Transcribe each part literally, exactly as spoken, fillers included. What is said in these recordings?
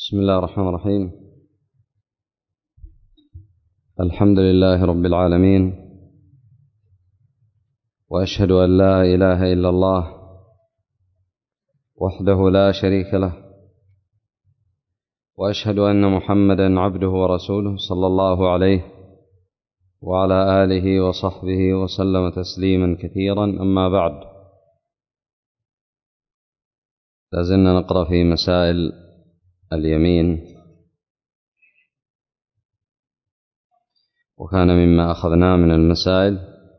بسم الله الرحمن الرحيم. الحمد لله رب العالمين، وأشهد أن لا إله إلا الله وحده لا شريك له، وأشهد أن محمدا عبده ورسوله صلى الله عليه وعلى آله وصحبه وسلم تسليما كثيرا. أما بعد، لازلنا نقرأ في مسائل اليمين، وكان مما أخذناه من المسائل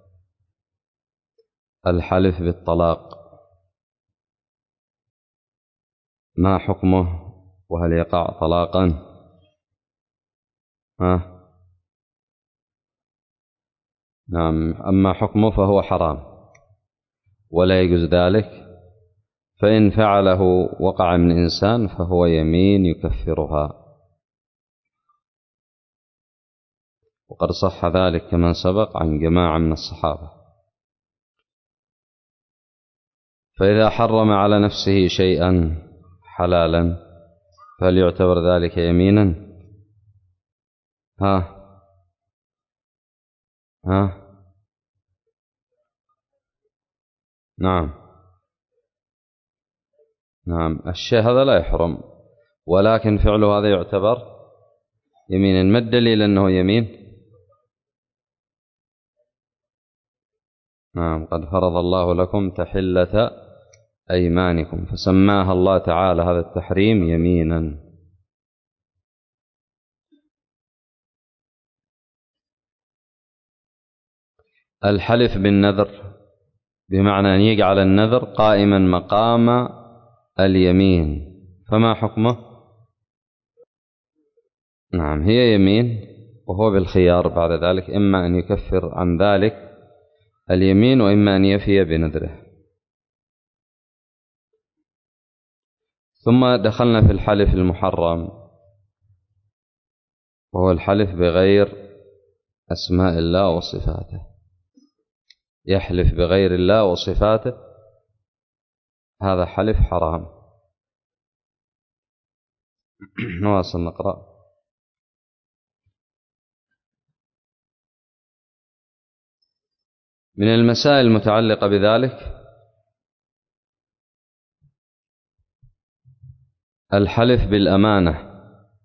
الحلف بالطلاق، ما حكمه وهل يقع طلاقا؟ ها؟ نعم، أما حكمه فهو حرام ولا يجوز ذلك، فإن فعله وقع من إنسان فهو يمين يكفرها، وقد صح ذلك كما سبق عن جماعة من الصحابة. فإذا حرم على نفسه شيئا حلالا فهل يعتبر ذلك يمينا؟ ها ها نعم نعم الشيء هذا لا يحرم، ولكن فعله هذا يعتبر يمينا. ما الدليل أنه يمين؟ نعم، قد فرض الله لكم تحلة أيمانكم، فسماها الله تعالى هذا التحريم يمينا. الحلف بالنذر بمعنى أن يجعل النذر قائما مقام اليمين، فما حكمه؟ نعم، هي يمين وهو بالخيار بعد ذلك، إما أن يكفر عن ذلك اليمين وإما أن يفي بنذره. ثم دخلنا في الحلف المحرم، وهو الحلف بغير أسماء الله وصفاته، يحلف بغير الله وصفاته، هذا حلف حرام. نواصل نقرأ. من المسائل المتعلقة بذلك الحلف بالأمانة،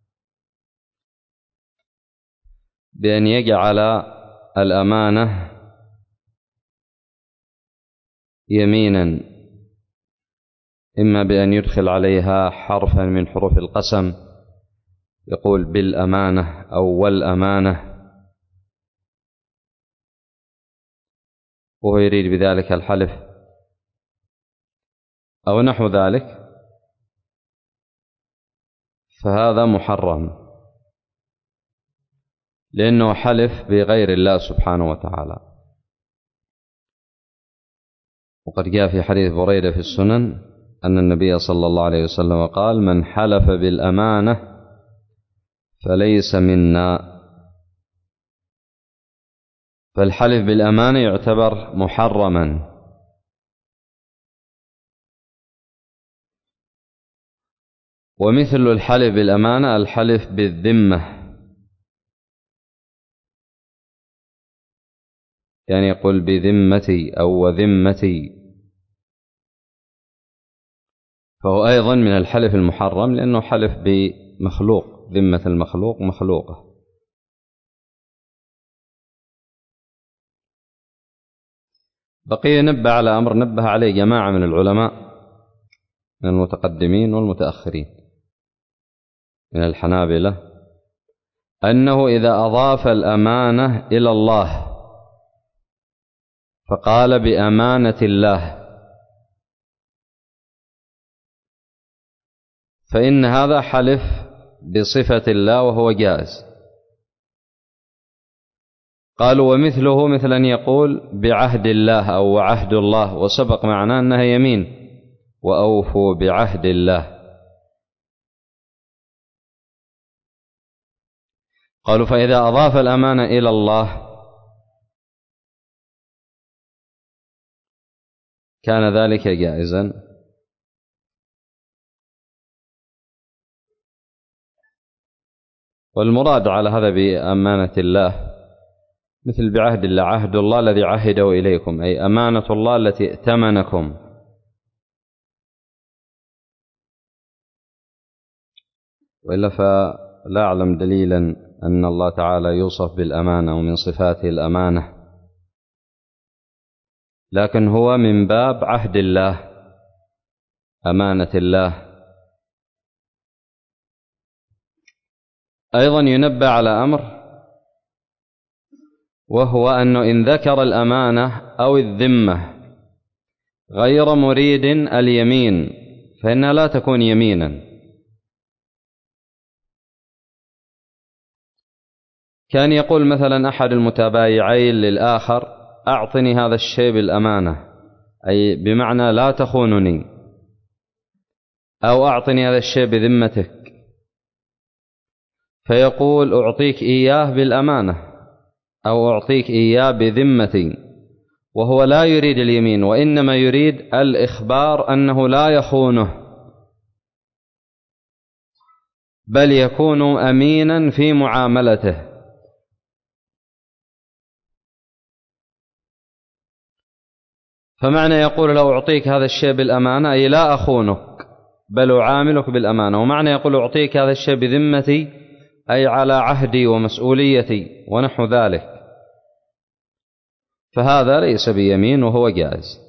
بأن يجعل الأمانة يمينا، إما بأن يدخل عليها حرفا من حروف القسم، يقول بالأمانة أو والأمانة، وهو يريد بذلك الحلف أو نحو ذلك، فهذا محرم، لأنه حلف بغير الله سبحانه وتعالى. وقد جاء في حديث بريدة في السنن أن النبي صلى الله عليه وسلم قال: من حلف بالأمانة فليس منا. فالحلف بالأمانة يعتبر محرما. ومثل الحلف بالأمانة الحلف بالذمة، يعني يقول بذمتي أو وذمتي، فهو أيضا من الحلف المحرم، لأنه حلف بمخلوق، ذمة المخلوق مخلوقة. بقي نبه على أمر نبه عليه جماعة من العلماء من المتقدمين والمتأخرين من الحنابلة، أنه إذا أضاف الأمانة إلى الله فقال بأمانة الله، فإن هذا حلف بصفة الله وهو جائز. قالوا ومثله مثل أن يقول بعهد الله أو وعهد الله، وسبق معناه أنها يمين، وأوفوا بعهد الله. قالوا فإذا أضاف الأمانة إلى الله كان ذلك جائزا. والمراد على هذا بأمانة الله مثل بعهد الله، عهد الله الذي عهده إليكم، أي أمانة الله التي ائتمنكم. وإلا فلا أعلم دليلا أن الله تعالى يوصف بالأمانة ومن صفاته الأمانة، لكن هو من باب عهد الله، أمانة الله. أيضا ينبه على أمر، وهو أنه إن ذكر الأمانة أو الذمة غير مريد اليمين فإنها لا تكون يمينا. كان يقول مثلا أحد المتبايعين للآخر: أعطني هذا الشيء بالأمانة، أي بمعنى لا تخونني، أو أعطني هذا الشيء بذمتك، فيقول: أعطيك إياه بالأمانة أو أعطيك إياه بذمتي، وهو لا يريد اليمين، وإنما يريد الإخبار أنه لا يخونه، بل يكون أمينا في معاملته. فمعنى يقول لو أعطيك هذا الشيء بالأمانة أي لا أخونك بل أعاملك بالأمانة، ومعنى يقول أعطيك هذا الشيء بذمتي أي على عهدي ومسؤوليتي ونحو ذلك، فهذا ليس بيمين وهو جائز.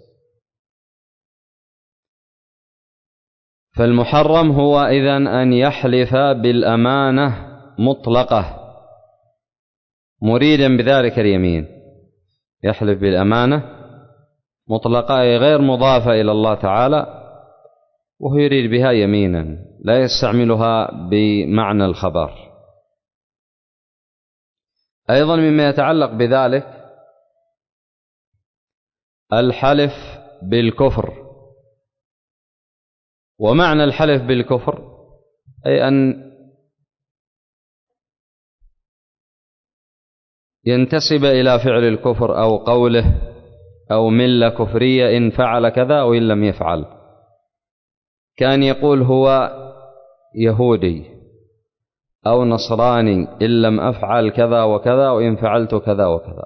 فالمحرم هو إذن أن يحلف بالأمانة مطلقة مريدا بذلك اليمين، يحلف بالأمانة مطلقة أي غير مضافة إلى الله تعالى، وهو يريد بها يمينا لا يستعملها بمعنى الخبر. أيضا مما يتعلق بذلك الحلف بالكفر. ومعنى الحلف بالكفر أي أن ينتسب إلى فعل الكفر أو قوله أو ملة كفرية إن فعل كذا أو إن لم يفعل. كان يقول هو يهودي أو نصراني إن لم أفعل كذا وكذا وإن فعلت كذا وكذا،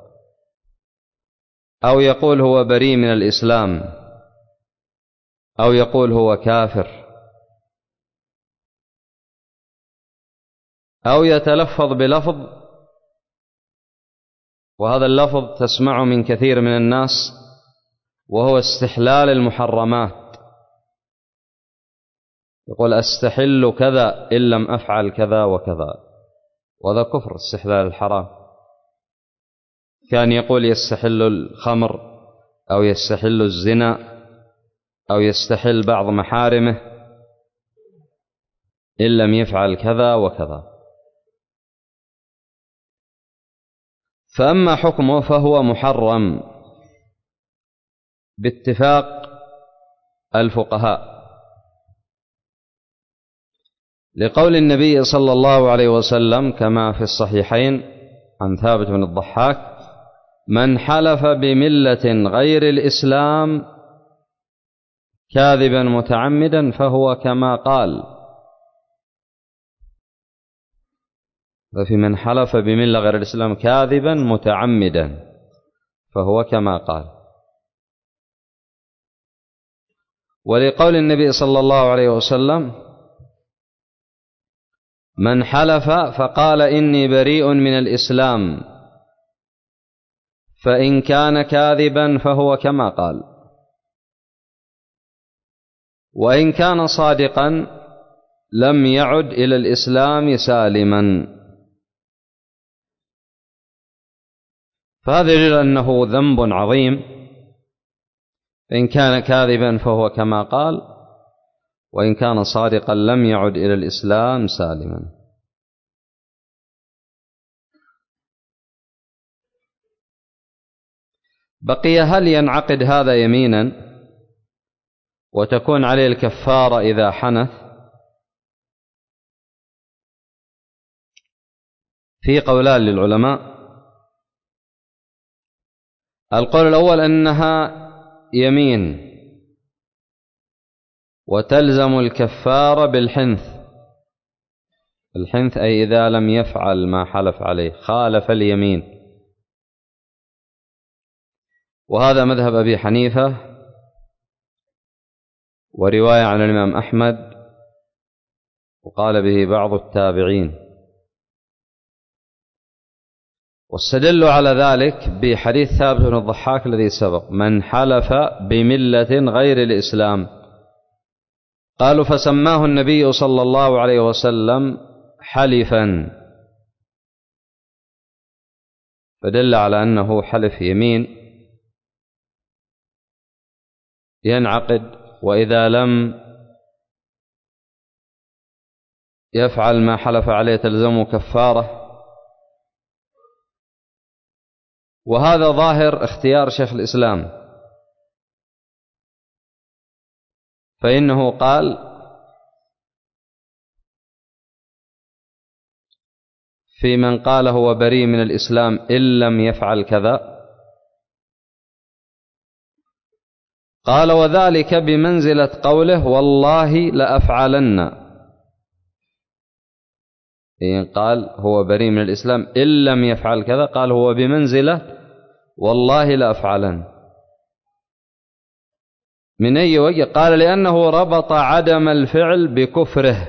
أو يقول هو بريء من الإسلام، أو يقول هو كافر، أو يتلفظ بلفظ، وهذا اللفظ تسمعه من كثير من الناس، وهو استحلال المحرمات، يقول أستحل كذا إن لم أفعل كذا وكذا، وهذا كفر استحلال الحرام. كان يقول يستحل الخمر أو يستحل الزنا أو يستحل بعض محارمه إن لم يفعل كذا وكذا. فأما حكمه فهو محرم باتفاق الفقهاء، لقول النبي صلى الله عليه وسلم كما في الصحيحين عن ثابت بن الضحاك: من حلف بملة غير الإسلام كاذبا متعمدا فهو كما قال. وفي من حلف بملة غير الإسلام كاذبا متعمدا فهو كما قال. ولقول النبي صلى الله عليه وسلم: من حلف فقال إني بريء من الإسلام فإن كان كاذبا فهو كما قال، وإن كان صادقا لم يعد إلى الإسلام سالما. فهذا يدل أنه ذنب عظيم، إن كان كاذبا فهو كما قال، وإن كان صادقا لم يعد إلى الإسلام سالما. بقي هل ينعقد هذا يمينا وتكون عليه الكفارة إذا حنث؟ في قولان للعلماء. القول الأول أنها يمين وتلزم الكفارة بالحنث، الحنث أي إذا لم يفعل ما حلف عليه، خالف اليمين. وهذا مذهب أبي حنيفة ورواية عن الإمام أحمد، وقال به بعض التابعين. واستدلوا على ذلك بحديث ثابت بن الضحاك الذي سبق: من حلف بملة غير الإسلام، قالوا فسماه النبي صلى الله عليه وسلم حلفا، فدل على أنه حلف يمين ينعقد، وإذا لم يفعل ما حلف عليه تلزمه كفارة. وهذا ظاهر اختيار شيخ الإسلام، فإنه قال في من قال هو بريء من الإسلام إن لم يفعل كذا، قال وذلك بمنزلة قوله والله لأفعلن. إن قال هو بريء من الإسلام إن لم يفعل كذا، قال هو بمنزلة والله لأفعلن. من أي وجه؟ قال لأنه ربط عدم الفعل بكفره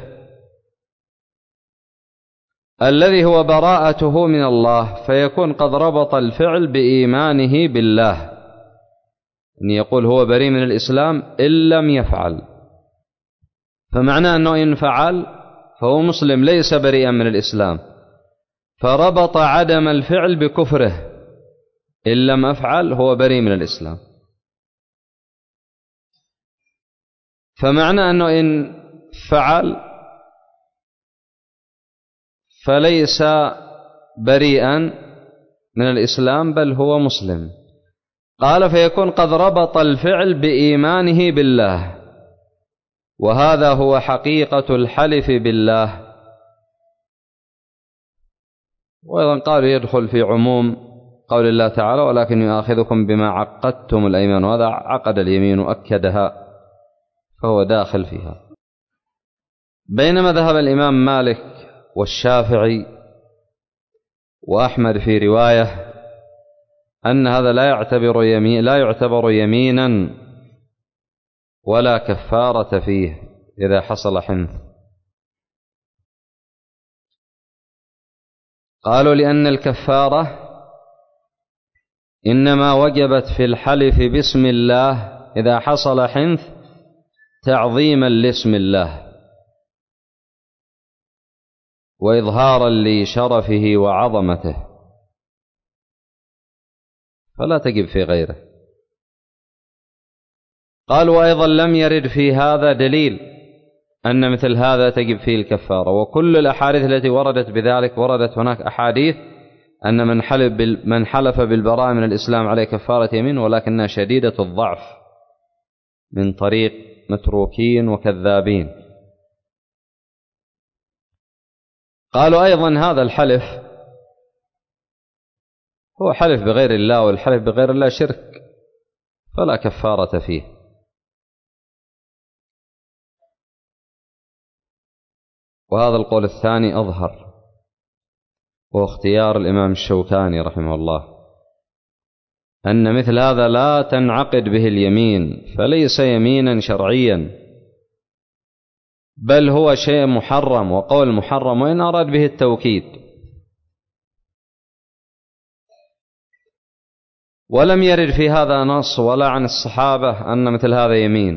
الذي هو براءته من الله، فيكون قد ربط الفعل بإيمانه بالله، أن يقول هو بريء من الإسلام إن لم يفعل، فمعناه أنه إن فعل فهو مسلم ليس بريئا من الإسلام، فربط عدم الفعل بكفره، إن لم أفعل هو بريء من الإسلام. فمعنى أنه إن فعل فليس بريئا من الإسلام بل هو مسلم. قال فيكون قد ربط الفعل بإيمانه بالله، وهذا هو حقيقة الحلف بالله. وأيضا قالوا يدخل في عموم قول الله تعالى ولكن يؤاخذكم بما عقدتم الأيمان، وهذا عقد اليمين أكدها، فهو داخل فيها. بينما ذهب الإمام مالك والشافعي وأحمد في رواية أن هذا لا يعتبر يمين لا يعتبر يمينا ولا كفارة فيه إذا حصل حنث. قالوا لأن الكفارة إنما وجبت في الحلف باسم الله إذا حصل حنث تعظيما لاسم الله وإظهارا لشرفه وعظمته، فلا تجب في غيره. قال وأيضا لم يرد في هذا دليل أن مثل هذا تجب فيه الكفارة، وكل الأحاديث التي وردت بذلك وردت هناك أحاديث أن من حلف من حلف بالبراءة من الإسلام عليه كفارة يمين، ولكنها شديدة الضعف من طريق متروكين وكذابين. قالوا أيضا هذا الحلف هو حلف بغير الله، والحلف بغير الله شرك فلا كفارة فيه. وهذا القول الثاني أظهر، وهو اختيار الإمام الشوكاني رحمه الله، أن مثل هذا لا تنعقد به اليمين، فليس يمينا شرعيا بل هو شيء محرم، وقول محرم وإن أراد به التوكيد. ولم يرد في هذا نص ولا عن الصحابة أن مثل هذا يمين.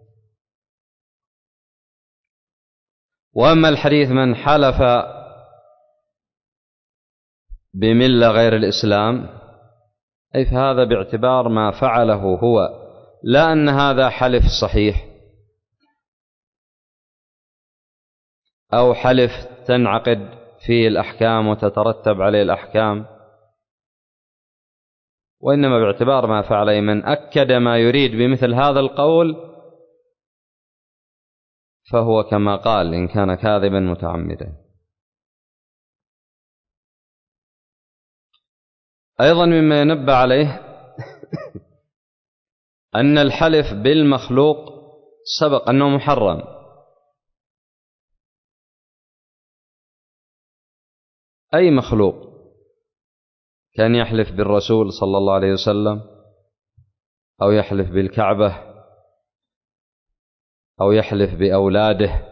وأما الحديث من حلف بملة غير الإسلام، أي فهذا باعتبار ما فعله هو، لا أن هذا حلف صحيح أو حلف تنعقد فيه الأحكام وتترتب عليه الأحكام، وإنما باعتبار ما فعله. من أكد ما يريد بمثل هذا القول فهو كما قال إن كان كاذبا متعمدا. أيضا مما ينبه عليه أن الحلف بالمخلوق سبق أنه محرم، أي مخلوق، كان يحلف بالرسول صلى الله عليه وسلم، أو يحلف بالكعبة، أو يحلف بأولاده،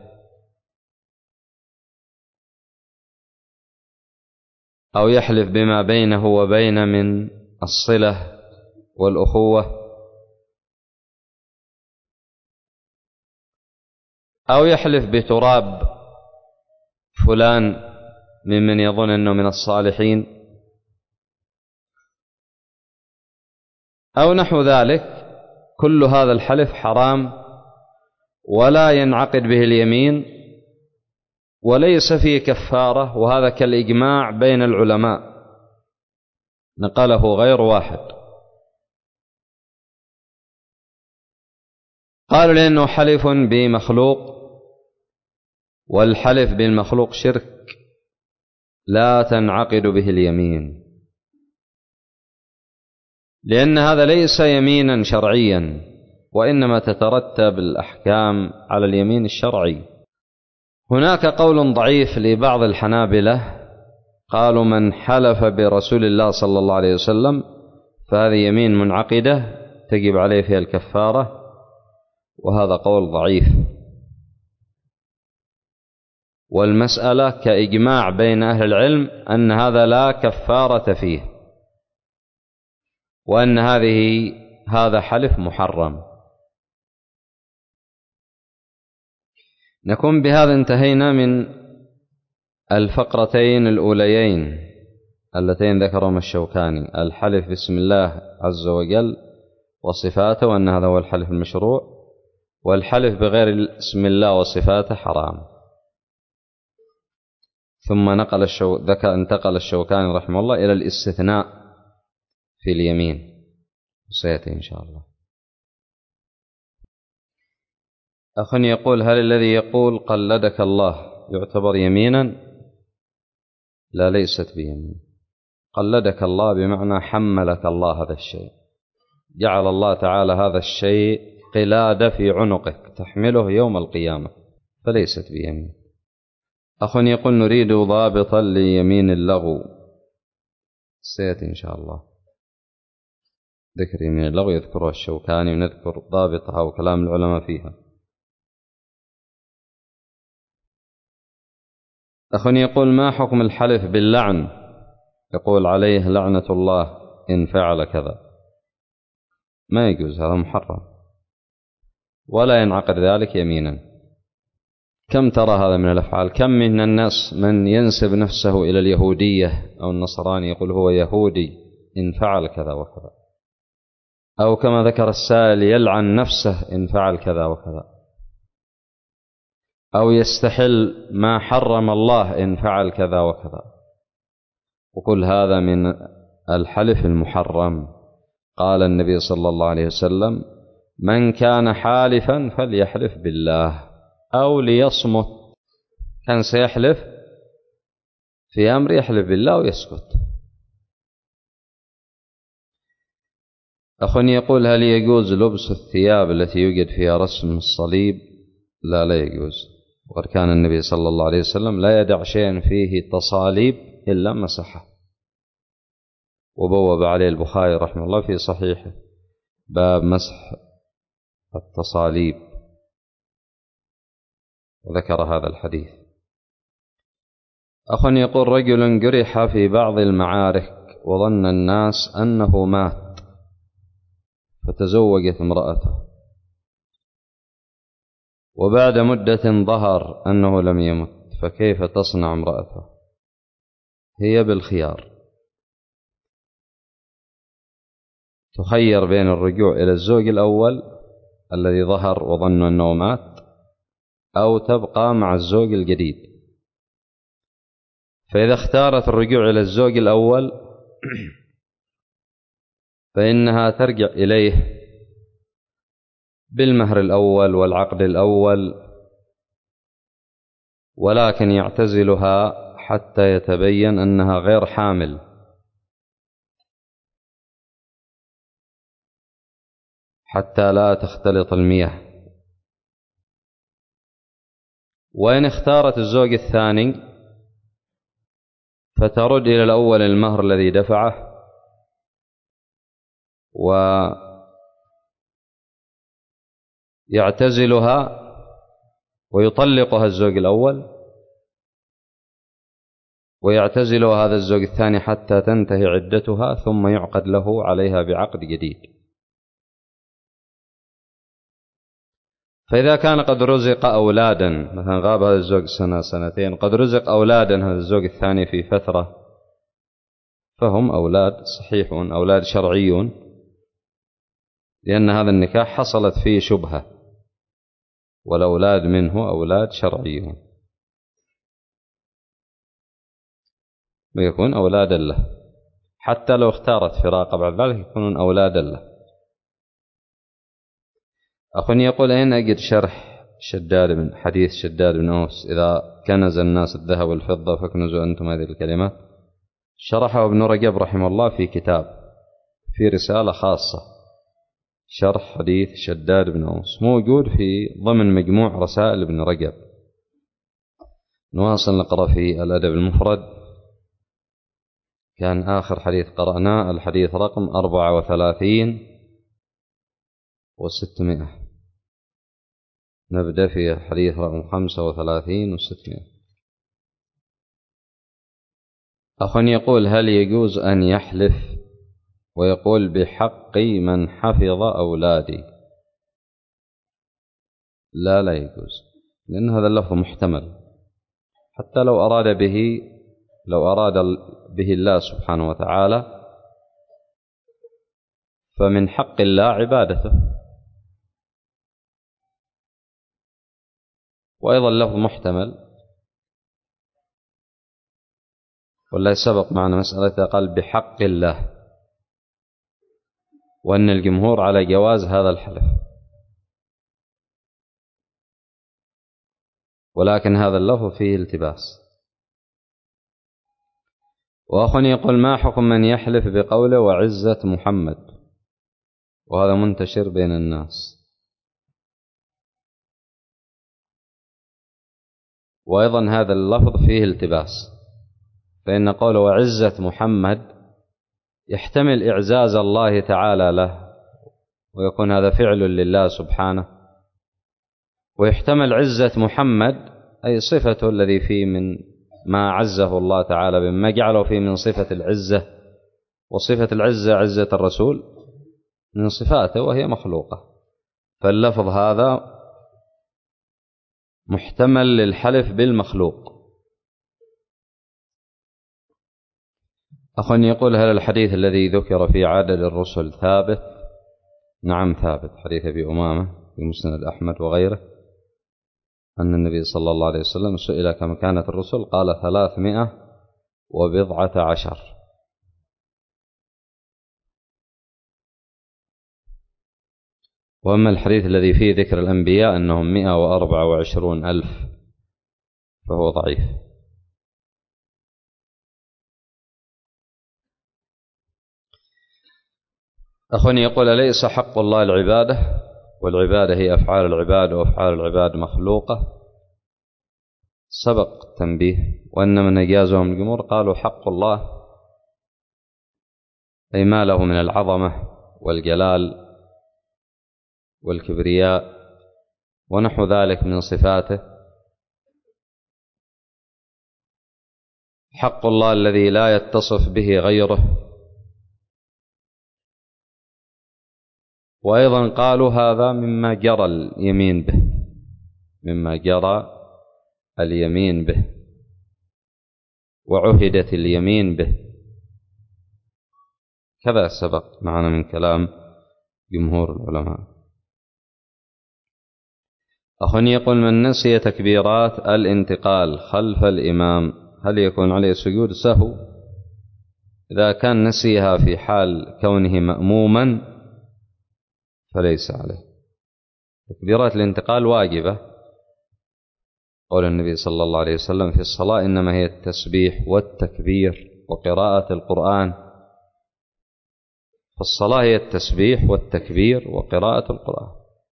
أو يحلف بما بينه وبين من الصلة والأخوة، أو يحلف بتراب فلان ممن يظن أنه من الصالحين، أو نحو ذلك. كل هذا الحلف حرام ولا ينعقد به اليمين وليس فيه كفارة، وهذا كالإجماع بين العلماء نقله غير واحد. قالوا لأنه حلف بمخلوق، والحلف بالمخلوق شرك لا تنعقد به اليمين، لأن هذا ليس يمينا شرعيا، وإنما تترتب الأحكام على اليمين الشرعي. هناك قول ضعيف لبعض الحنابلة، قالوا من حلف برسول الله صلى الله عليه وسلم فهذه يمين منعقدة تجب عليه فيها الكفارة، وهذا قول ضعيف. والمسألة كإجماع بين أهل العلم أن هذا لا كفارة فيه، وأن هذه هذا حلف محرم. نكون بهذا انتهينا من الفقرتين الأوليين اللتين ذكرهما الشوكاني: الحلف باسم الله عز وجل وصفاته وأن هذا هو الحلف المشروع، والحلف بغير اسم الله وصفاته حرام. ثم نقل الشو... ذكر انتقل الشوكاني رحمه الله إلى الاستثناء في اليمين، وسيأتي إن شاء الله. أخ يقول: هل الذي يقول قلدك الله يعتبر يمينا؟ لا، ليست بيمين. قلدك الله بمعنى حملك الله هذا الشيء، جعل الله تعالى هذا الشيء قلادة في عنقك تحمله يوم القيامة، فليست بيمين. أخ يقول: نريد ضابطا ليمين اللغو. سيأتي إن شاء الله ذكر يمين اللغو يذكرها الشوكاني، ونذكر ضابطها وكلام العلماء فيها. أخ يقول: ما حكم الحلف باللعن؟ يقول عليه لعنة الله إن فعل كذا. ما يجوز، هذا محرم ولا ينعقد ذلك يمينا. كم ترى هذا من الأفعال، كم من الناس من ينسب نفسه إلى اليهودية أو النصراني يقول هو يهودي إن فعل كذا وكذا، أو كما ذكر السائل يلعن نفسه إن فعل كذا وكذا، أو يستحل ما حرم الله إن فعل كذا وكذا، وكل هذا من الحلف المحرم. قال النبي صلى الله عليه وسلم: من كان حالفا فليحلف بالله أو ليصمت. كان سيحلف في أمر يحلف بالله ويسكت. أخ يقول: هل يجوز لبس الثياب التي يوجد فيها رسم الصليب؟ لا، لا يجوز. وقد كان النبي صلى الله عليه وسلم لا يدع شيئا فيه تصاليب إلا مسحه، وبوب عليه البخاري رحمه الله في صحيحه باب مسح التصاليب، وذكر هذا الحديث. أخ يقول: رجل جرح في بعض المعارك وظن الناس أنه مات، فتزوجت امرأته، وبعد مدة ظهر أنه لم يمت، فكيف تصنع امرأته؟ هي بالخيار، تخير بين الرجوع إلى الزوج الأول الذي ظهر وظن أنه مات، أو تبقى مع الزوج الجديد. فإذا اختارت الرجوع إلى الزوج الأول فإنها ترجع إليه بالمهر الأول والعقد الأول، ولكن يعتزلها حتى يتبين أنها غير حامل، حتى لا تختلط المياه. وإن اختارت الزوج الثاني فترد إلى الأول المهر الذي دفعه ويعتزلها ويطلقها الزوج الأول، ويعتزل هذا الزوج الثاني حتى تنتهي عدتها، ثم يعقد له عليها بعقد جديد. فإذا كان قد رزق أولادا، مثلا غاب هذا الزوج سنة سنتين، قد رزق أولادا هذا الزوج الثاني في فترة، فهم أولاد صحيحون، أولاد شرعيون، لأن هذا النكاح حصلت فيه شبهة، والأولاد منه أولاد شرعيون، ويكون أولادا له، حتى لو اختارت فراق بعد ذلك يكونون أولادا له. أخ يقول: أين أجد شرح شداد بن حديث شداد بن أوس إذا كنز الناس الذهب والفضة فاكنزوا أنتم هذه الكلمات؟ شرحه ابن رجب رحمه الله في كتاب، في رسالة خاصة، شرح حديث شداد بن أوس، موجود في ضمن مجموع رسائل ابن رجب. نواصل نقرأ في الأدب المفرد. كان آخر حديث قرأناه الحديث رقم أربعة وثلاثين وستمائة، نبدأ في الحديث رقم خمسة وثلاثين وستمائة. أخ يقول: هل يجوز أن يحلف ويقول بحق من حفظ أولادي؟ لا لا يجوز، لأن هذا اللفظ محتمل، حتى لو أراد به لو أراد به الله سبحانه وتعالى فمن حق الله عبادته. وأيضا اللفظ محتمل، والله سبق معنا مسألة قال بحق الله، وأن الجمهور على جواز هذا الحلف، ولكن هذا اللفظ فيه التباس. وأخ يقول: ما حكم من يحلف بقوله وعزة محمد؟ وهذا منتشر بين الناس. وأيضا هذا اللفظ فيه التباس، فإن قوله وعزة محمد يحتمل إعزاز الله تعالى له، ويكون هذا فعل لله سبحانه، ويحتمل عزة محمد أي صفته الذي فيه من ما عزه الله تعالى بما جعله فيه من صفة العزة، وصفة العزة عزة الرسول من صفاته وهي مخلوقة، فاللفظ هذا محتمل للحلف بالمخلوق. أخ يقول: هل الحديث الذي ذكر في عدد الرسل ثابت؟ نعم ثابت، حديث أبي أمامة في مسند أحمد وغيره، أن النبي صلى الله عليه وسلم سئل كم كانت الرسل قال ثلاثمائة وبضعة عشر. وأما الحديث الذي فيه ذكر الأنبياء أنهم مئة وأربعة وعشرون ألف فهو ضعيف. أخ يقول: أليس حق الله العبادة، والعبادة هي أفعال العباد، وأفعال العباد مخلوقة؟ سبق التنبيه، وأن من أجازهم الجمهور قالوا حق الله أي ما له من العظمة والجلال والكبرياء ونحو ذلك من صفاته. حق الله الذي لا يتصف به غيره. وأيضا قالوا هذا مما جرى اليمين به، مما جرى اليمين به وعهدت اليمين به، كذا سبق معنا من كلام جمهور العلماء. أخ يقول: من نسي تكبيرات الانتقال خلف الإمام هل يكون عليه سجود سهو؟ إذا كان نسيها في حال كونه مأموما فليس عليه. تكبيرات الانتقال واجبة، قول النبي صلى الله عليه وسلم في الصلاة إنما هي التسبيح والتكبير وقراءة القرآن، فالصلاة هي التسبيح والتكبير وقراءة القرآن،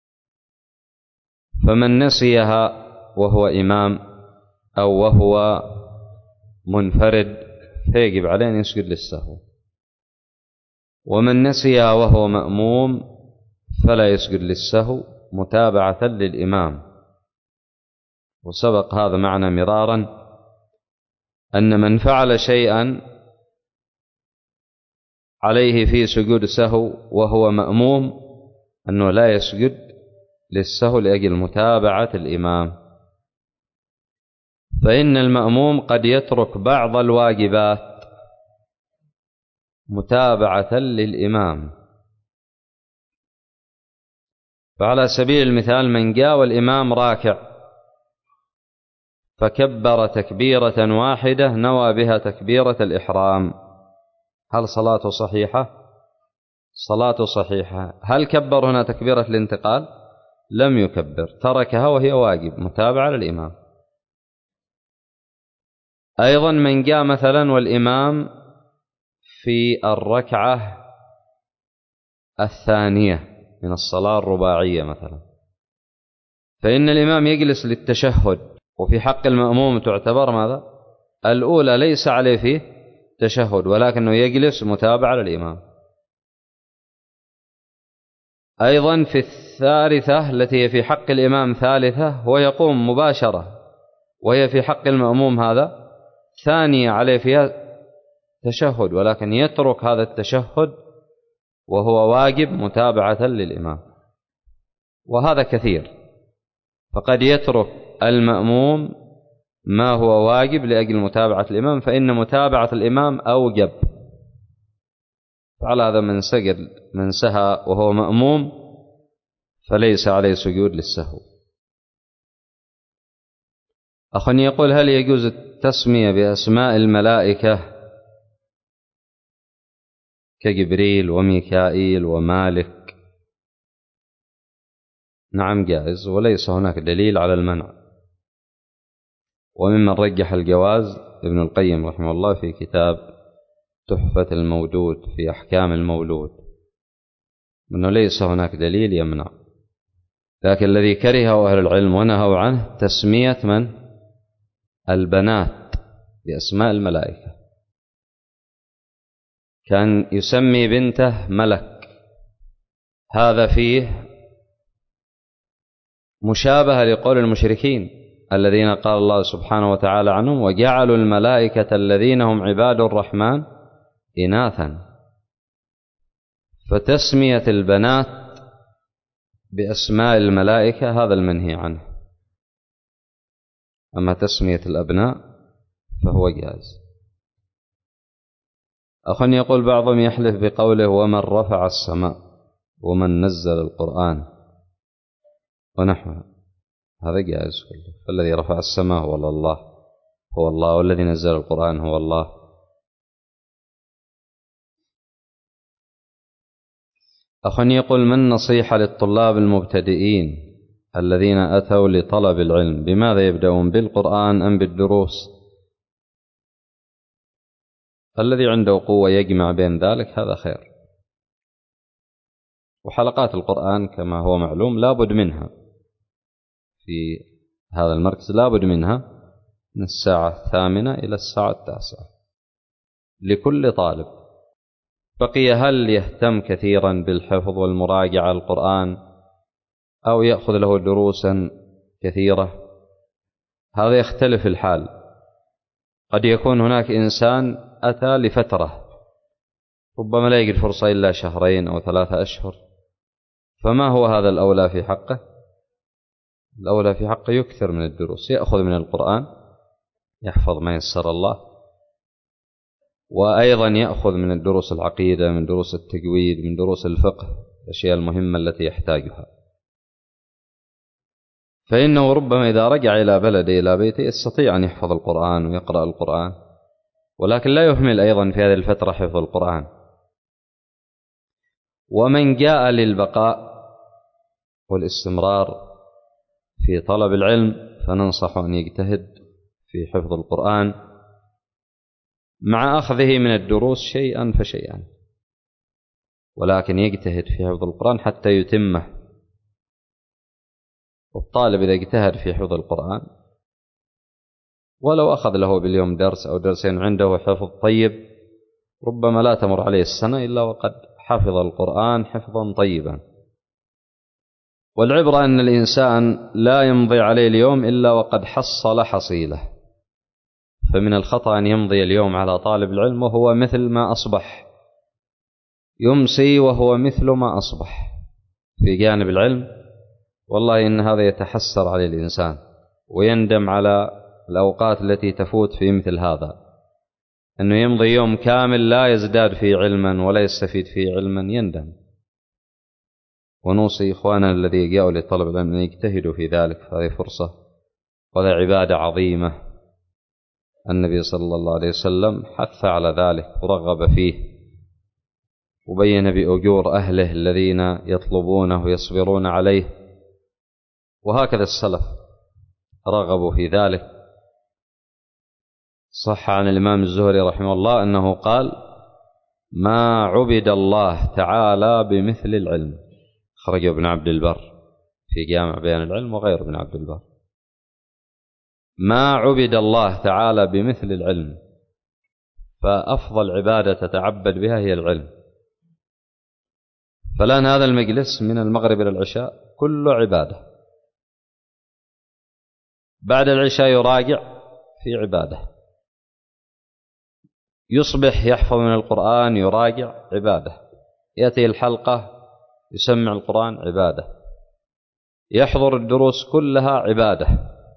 فمن نسيها وهو إمام أو وهو منفرد فيجب عليه أن يسجد للسهو. ومن نسيها وهو مأموم فلا يسجد للسهو متابعة للإمام. وسبق هذا معنا مرارا أن من فعل شيئا عليه فيه سجود سهو وهو مأموم أنه لا يسجد للسهو لأجل متابعة الإمام، فإن المأموم قد يترك بعض الواجبات متابعة للإمام. فعلى سبيل المثال من جاء والإمام راكع فكبر تكبيرة واحدة نوى بها تكبيرة الإحرام، هل صلاته صحيحة؟ صلاته صحيحة. هل كبر هنا تكبيرة الانتقال؟ لم يكبر، تركها وهي واجب متابعة للإمام. أيضا من جاء مثلا والإمام في الركعة الثانية من الصلاة الرباعية مثلا، فإن الإمام يجلس للتشهد، وفي حق المأموم تعتبر ماذا؟ الأولى ليس عليه فيه تشهد ولكنه يجلس متابعة للإمام. أيضا في الثالثة التي هي في حق الإمام ثالثة ويقوم مباشرة، وهي في حق المأموم هذا ثانية عليه فيها تشهد ولكن يترك هذا التشهد وهو واجب متابعة للإمام، وهذا كثير. فقد يترك المأموم ما هو واجب لأجل متابعة الإمام، فإن متابعة الإمام أوجب. فعلى هذا من سجد من سهى وهو مأموم فليس عليه سجود للسهو. أخ يقول هل يجوز التسمية بأسماء الملائكة كجبريل وميكائيل ومالك؟ نعم جائز، وليس هناك دليل على المنع. وممن رجح الجواز ابن القيم رحمه الله في كتاب تحفة المودود في أحكام المولود، أنه ليس هناك دليل يمنع، لكن الذي كرهه أهل العلم ونهوا عنه تسمية من؟ البنات بأسماء الملائكة. كان يسمي بنته ملك، هذا فيه مشابهة لقول المشركين الذين قال الله سبحانه وتعالى عنهم وجعلوا الملائكة الذين هم عباد الرحمن إناثا. فتسمية البنات بأسماء الملائكة هذا المنهي عنه، أما تسمية الأبناء فهو جائز. أخ يقول بعضهم يحلف بقوله ومن رفع السماء ومن نزل القرآن ونحوه، هذا جائز كله. فالذي رفع السماء هو الله هو الله والذي نزل القرآن هو الله. أخ يقول من النصيحة للطلاب المبتدئين الذين أتوا لطلب العلم، بماذا يبدأون، بالقرآن أم بالدروس؟ الذي عنده قوة يجمع بين ذلك هذا خير. وحلقات القرآن كما هو معلوم لا بد منها في هذا المركز، لا بد منها من الساعة الثامنة إلى الساعة التاسعة لكل طالب. بقي هل يهتم كثيرا بالحفظ والمراجعة القرآن أو يأخذ له دروسا كثيرة، هذا يختلف الحال. قد يكون هناك إنسان أتى لفترة ربما لا يجد فرصة إلا شهرين أو ثلاثة أشهر، فما هو هذا الأولى في حقه؟ الأولى في حقه يكثر من الدروس، يأخذ من القرآن يحفظ ما يسر الله، وأيضا يأخذ من الدروس العقيدة، من دروس التجويد، من دروس الفقه، الأشياء المهمة التي يحتاجها. فإنه ربما إذا رجع إلى بلده إلى بيته يستطيع أن يحفظ القرآن ويقرأ القرآن، ولكن لا يهمل أيضا في هذه الفترة حفظ القرآن. ومن جاء للبقاء والاستمرار في طلب العلم فننصح أن يجتهد في حفظ القرآن مع أخذه من الدروس شيئا فشيئا، ولكن يجتهد في حفظ القرآن حتى يتمه. والطالب إذا اجتهد في حفظ القرآن ولو أخذ له باليوم درس أو درسين عنده حفظ طيب، ربما لا تمر عليه السنة إلا وقد حفظ القرآن حفظا طيبا. والعبرة أن الإنسان لا يمضي عليه اليوم إلا وقد حصل حصيله، فمن الخطأ أن يمضي اليوم على طالب العلم وهو مثل ما أصبح، يمسي وهو مثل ما أصبح في جانب العلم. والله إن هذا يتحسر عليه الإنسان ويندم على الأوقات التي تفوت في مثل هذا، أنه يمضي يوم كامل لا يزداد فيه علما ولا يستفيد فيه علما، يندم. ونوصي إخواننا الذي جاءوا لطلب العلم أن يجتهدوا في ذلك، فهذه فرصة وهذه عبادة عظيمة. النبي صلى الله عليه وسلم حث على ذلك ورغب فيه، وبين بأجور أهله الذين يطلبونه ويصبرون عليه، وهكذا السلف رغبوا في ذلك. صح عن الإمام الزهري رحمه الله أنه قال: ما عبد الله تعالى بمثل العلم. خرج ابن عبد البر في جامع بيان العلم وغير ابن عبد البر. ما عبد الله تعالى بمثل العلم، فأفضل عبادة تتعبد بها هي العلم. فالآن هذا المجلس من المغرب إلى العشاء كله عبادة، بعد العشاء يراجع في عبادة، يصبح يحفظ من القرآن يراجع عبادة، يأتي الحلقة يسمع القرآن عبادة، يحضر الدروس كلها عبادة،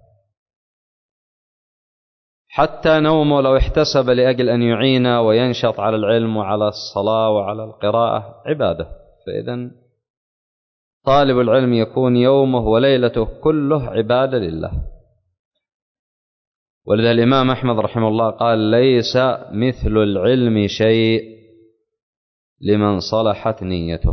حتى نومه لو احتسب لأجل أن يعين وينشط على العلم وعلى الصلاة وعلى القراءة عبادة. فإذن طالب العلم يكون يومه وليلته كله عبادة لله. ولذا الإمام أحمد رحمه الله قال: ليس مثل العلم شيء لمن صلحت نيته.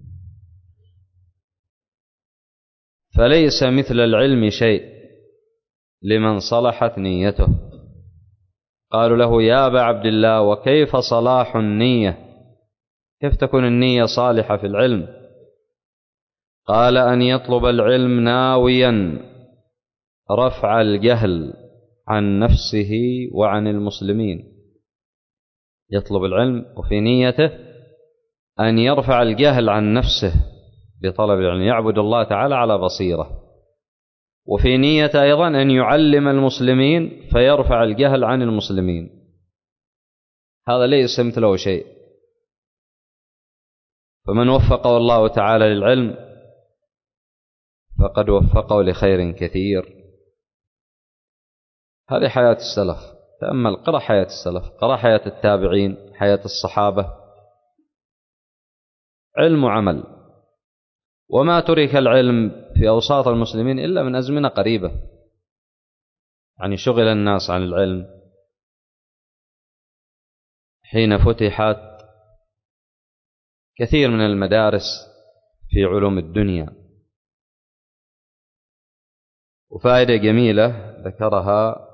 فليس مثل العلم شيء لمن صلحت نيته. قالوا له: يا أبا عبد الله، وكيف صلاح النية؟ كيف تكون النية صالحة في العلم؟ قال: أن يطلب العلم ناويا رفع الجهل عن نفسه وعن المسلمين. يطلب العلم وفي نيته أن يرفع الجهل عن نفسه بطلب العلم، يعبد الله تعالى على بصيرة، وفي نية أيضا أن يعلم المسلمين فيرفع الجهل عن المسلمين. هذا ليس مثله شيء. فمن وفقه الله تعالى للعلم فقد وفقه لخير كثير. هذه حياة السلف. تأمل، قرأ حياة السلف، قرأ حياة التابعين، حياة الصحابة، علم وعمل. وما ترك العلم في أوساط المسلمين إلا من أزمنة قريبة، يعني شغل الناس عن العلم حين فتحت كثير من المدارس في علوم الدنيا. وفائدة جميلة ذكرها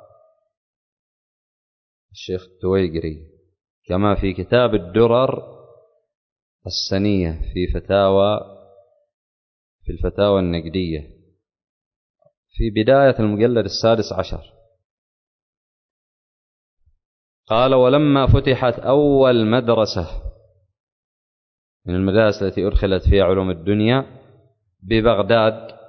الشيخ التويقري كما في كتاب الدرر السنية في فتاوى في الفتاوى النقدية في بداية المجلد السادس عشر. قال: ولما فتحت أول مدرسة من المدارس التي أدخلت فيها علوم الدنيا ببغداد،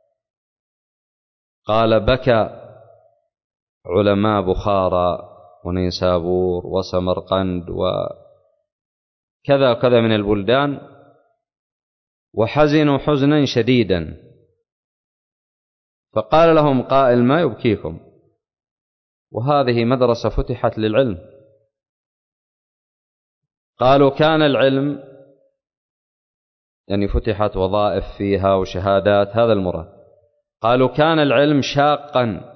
قال: بكى علماء بخارى ونيسابور وسمرقند وكذا وكذا من البلدان، وحزنوا حزنا شديدا. فقال لهم قائل: ما يبكيكم؟ وهذه مدرسة فتحت للعلم. قالوا: كان العلم، يعني فتحت وظائف فيها وشهادات، هذا المراد. قالوا: كان العلم شاقا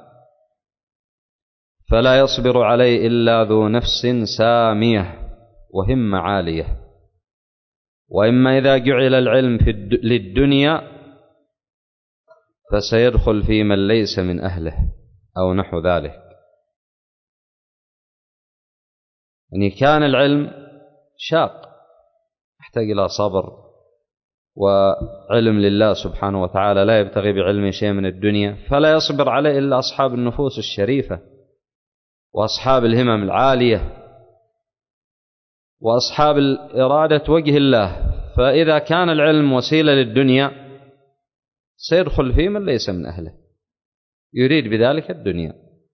فلا يصبر عليه إلا ذو نفس سامية وهمة عالية، وإما إذا جعل العلم في الد... للدنيا فسيدخل في من ليس من أهله أو نحو ذلك. يعني كان العلم شاق، يحتاج إلى صبر وعلم لله سبحانه وتعالى، لا يبتغي بعلم شيء من الدنيا، فلا يصبر عليه إلا أصحاب النفوس الشريفة وأصحاب الهمم العالية وأصحاب إرادة وجه الله. فإذا كان العلم وسيلة للدنيا سيدخل فيه من ليس من أهله يريد بذلك الدنيا.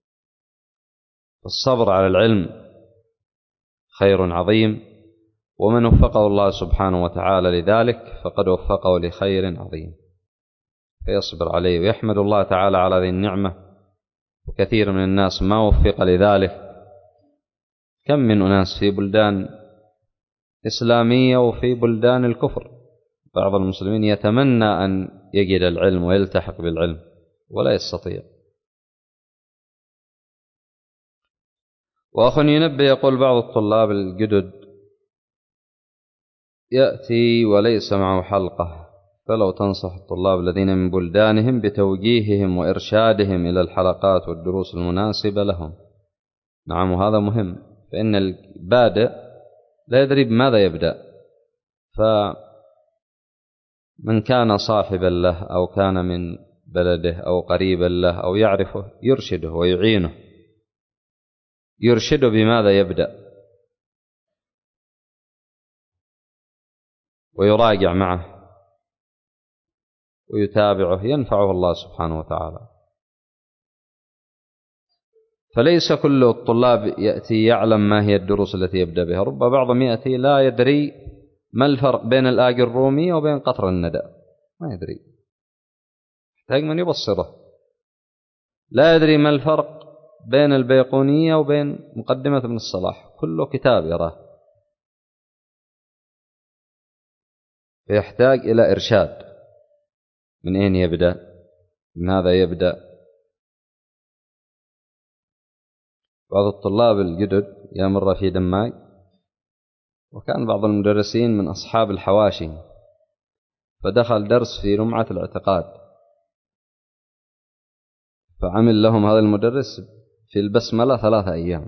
الصبر على العلم خير عظيم، ومن وفقه الله سبحانه وتعالى لذلك فقد وفقه لخير عظيم، فيصبر عليه ويحمد الله تعالى على هذه النعمة. وكثير من الناس ما وفق لذلك. كم من أناس في بلدان إسلامية وفي بلدان الكفر بعض المسلمين يتمنى أن يجد العلم ويلتحق بالعلم ولا يستطيع. وأخ ينبه يقول بعض الطلاب الجدد يأتي وليس معه حلقة، فلو تنصح الطلاب الذين من بلدانهم بتوجيههم وإرشادهم إلى الحلقات والدروس المناسبة لهم. نعم، وهذا مهم، فإن البادئ لا يدري بماذا يبدأ، فمن كان صاحبا له أو كان من بلده أو قريبا له أو يعرفه يرشده ويعينه، يرشده بماذا يبدأ ويراجع معه ويتابعه، ينفعه الله سبحانه وتعالى. فليس كل الطلاب يأتي يعلم ما هي الدروس التي يبدأ بها، رب بعضهم يأتي لا يدري ما الفرق بين الآج الرومي وبين قطر الندى، ما يدري، يحتاج من يبصره. لا يدري ما الفرق بين البيقونية وبين مقدمة ابن الصلاح، كله كتاب يراه، فيحتاج إلى إرشاد. من أين يبدأ؟ من هذا يبدأ. بعض الطلاب الجدد يمر في دماج، وكان بعض المدرسين من أصحاب الحواشي، فدخل درس في لمعة الاعتقاد، فعمل لهم هذا المدرس في البسملة ثلاثة أيام،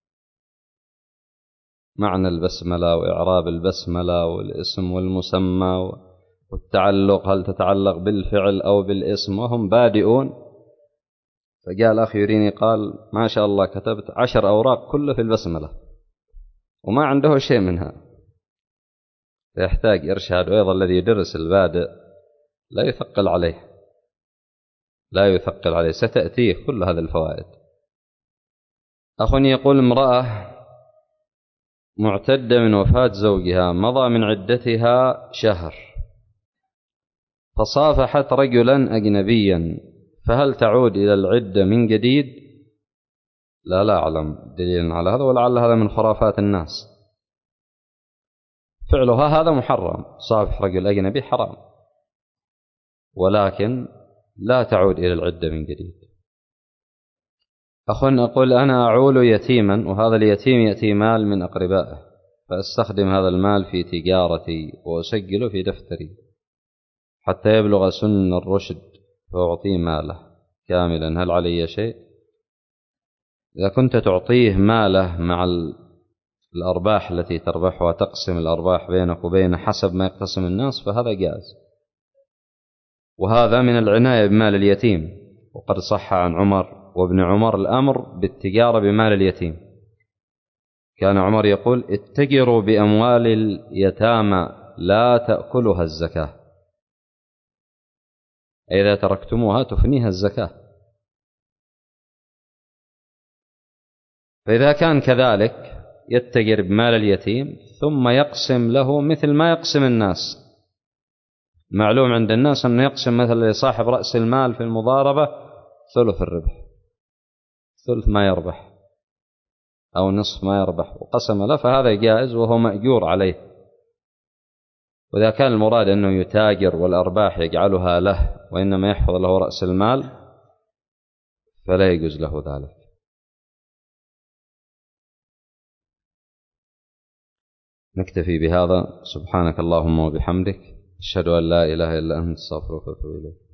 معنى البسملة وإعراب البسملة والاسم والمسمى والتعلق، هل تتعلق بالفعل أو بالاسم، وهم بادئون. فقال أخي يريني، قال ما شاء الله كتبت عشر أوراق كله في البسملة وما عنده شيء منها. فيحتاج إرشاد. وأيضا الذي يدرس البادئ لا يثقل عليه، لا يثقل عليه، ستأتيه كل هذه الفوائد. أخ يقول امرأة معتدة من وفاة زوجها، مضى من عدتها شهر، فصافحت رجلا أجنبيا، فهل تعود إلى العدة من جديد؟ لا لا أعلم دليلا على هذا، ولعل هذا من خرافات الناس. فعلها هذا محرم، صافح رجل أجنبي حرام، ولكن لا تعود إلى العدة من جديد. أخ أقول أنا أعول يتيما، وهذا اليتيم يأتي مال من أقربائه، فأستخدم هذا المال في تجارتي وأسجله في دفتري حتى يبلغ سن الرشد فأعطيه ماله كاملا، هل علي شيء؟ إذا كنت تعطيه ماله مع الأرباح التي تربحها، تقسم الأرباح بينك وبينه حسب ما يقتسم الناس، فهذا جائز، وهذا من العناية بمال اليتيم. وقد صح عن عمر وابن عمر الأمر بالتجارة بمال اليتيم. كان عمر يقول اتجروا بأموال اليتامى لا تأكلها الزكاة، إذا تركتموها تفنيها الزكاة. فإذا كان كذلك يتجر بمال اليتيم ثم يقسم له مثل ما يقسم الناس. معلوم عند الناس أنه يقسم مثل لصاحب رأس المال في المضاربة ثلث الربح، ثلث ما يربح أو نصف ما يربح وقسم له، فهذا جائز وهو مأجور عليه. وإذا كان المراد أنه يتاجر والأرباح يجعلها له وإنما يحفظ له رأس المال فلا يجوز له ذلك. نكتفي بهذا. سبحانك اللهم وبحمدك، أشهد أن لا إله إلا أنت، أستغفرك وأتوب إليك.